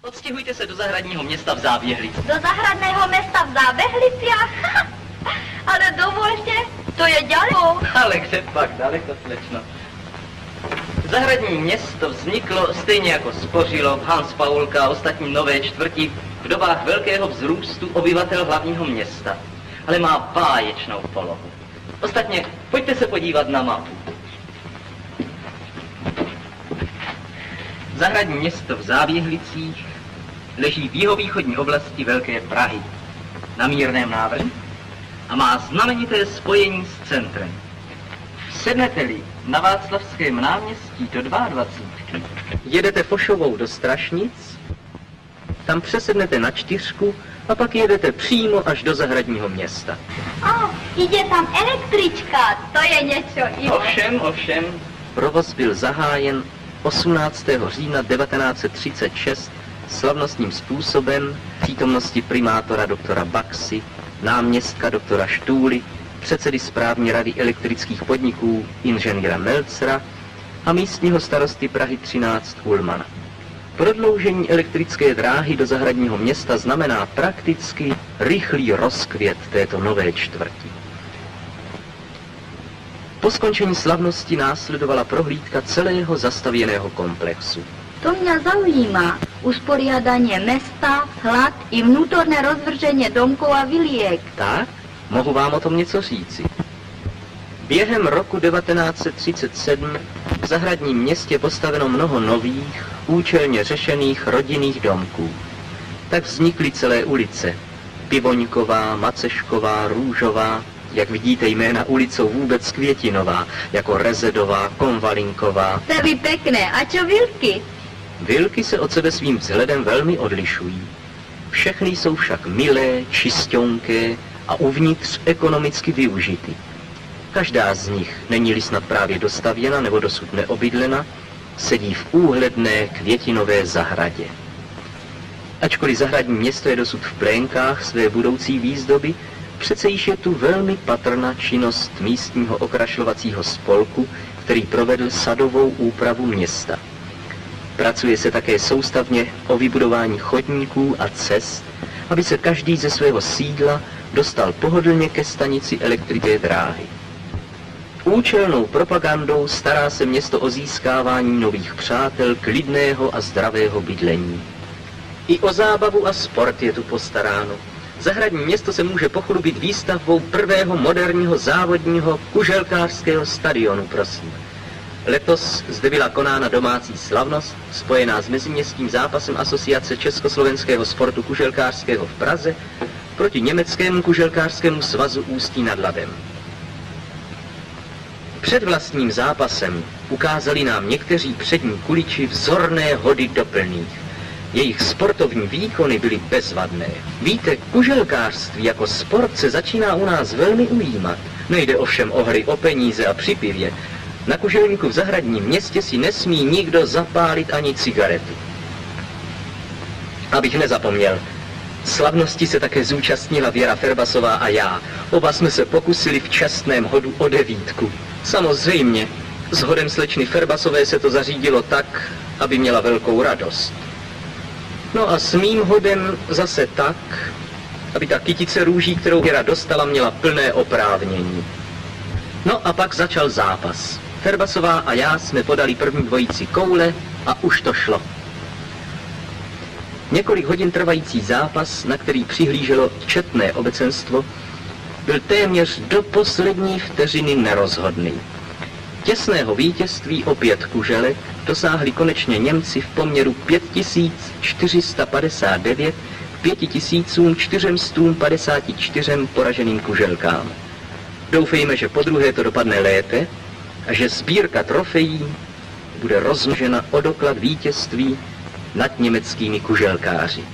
Odstěhujte se do zahradního města v Záběhlici. Do zahradného města v Záběhlicích? Ale dovolte, to je daleko. Ale kde pak daleko, slečno. Zahradní město vzniklo stejně jako Spořilov, Hans Paulka a ostatní nové čtvrti v dobách velkého vzrůstu obyvatel hlavního města. Ale má báječnou polohu. Ostatně, pojďte se podívat na mapu. Zahradní město v Záběhlicích leží v jihovýchodní oblasti Velké Prahy, na mírném návrhu a má znamenité spojení s centrem. Sednete-li na Václavském náměstí do 22, jedete Fošovou do Strašnic, tam přesednete na 4 a pak jedete přímo až do zahradního města. Jde tam električka, to je něco jiného. Ovšem. Provoz byl zahájen 18. října 1936 slavnostním způsobem přítomnosti primátora doktora Baxy, náměstka doktora Štúly, předsedy správní rady elektrických podniků inženýra Melcera a místního starosty Prahy 13 Ullmana. Prodloužení elektrické dráhy do zahradního města znamená prakticky rychlý rozkvět této nové čtvrti. Po skončení slavnosti následovala prohlídka celého zastavěného komplexu. To mě zaujíma. Usporiadanie města, hlad i vnútorné rozvržení domků a viliek. Tak, mohu vám o tom něco říci. Během roku 1937 v zahradním městě postaveno mnoho nových, účelně řešených rodinných domků. Tak vznikly celé ulice. Pivoňková, Macešková, Růžová, jak vidíte jména ulicou vůbec Květinová, jako Rezedová, Konvalinková. To by pekné, a čo Vilky? Vilky se od sebe svým vzhledem velmi odlišují. Všechny jsou však milé, čisťonké a uvnitř ekonomicky využity. Každá z nich, není-li snad právě dostavěna nebo dosud neobydlena, sedí v úhledné květinové zahradě. Ačkoliv zahradní město je dosud v plénkách své budoucí výzdoby, přece již je tu velmi patrná činnost místního okrašlovacího spolku, který provedl sadovou úpravu města. Pracuje se také soustavně o vybudování chodníků a cest, aby se každý ze svého sídla dostal pohodlně ke stanici elektrické dráhy. Účelnou propagandou stará se město o získávání nových přátel, klidného a zdravého bydlení. I o zábavu a sport je tu postaráno. Zahradní město se může pochlubit výstavbou prvého moderního závodního kuželkářského stadionu, prosím. Letos zde byla konána domácí slavnost, spojená s meziměstským zápasem Asociace československého sportu kuželkářského v Praze proti německému kuželkářskému svazu Ústí nad Labem. Před vlastním zápasem ukázali nám někteří přední kuliči vzorné hody doplných. Jejich sportovní výkony byly bezvadné. Víte, kuželkářství jako sport se začíná u nás velmi ujímat. Nejde ovšem o hry o peníze a při pivě. Na kuželníku v zahradním městě si nesmí nikdo zapálit ani cigaretu. Abych nezapomněl, slavnosti se také zúčastnila Věra Ferbasová a já. Oba jsme se pokusili v čestném hodu o 9. Samozřejmě, s hodem slečny Ferbasové se to zařídilo tak, aby měla velkou radost. No a s mým hodem zase tak, aby ta kytice růží, kterou Věra dostala, měla plné oprávnění. No a pak začal zápas. Ferbasová a já jsme podali první dvojici koule a už to šlo. Několik hodin trvající zápas, na který přihlíželo četné obecenstvo, byl téměř do poslední vteřiny nerozhodný. Těsného vítězství o 5 kuželek dosáhli konečně Němci v poměru 5459 k 5454 poraženým kuželkám. Doufejme, že podruhé to dopadne lépe a že sbírka trofejí bude rozmnožena o doklad vítězství nad německými kuželkáři.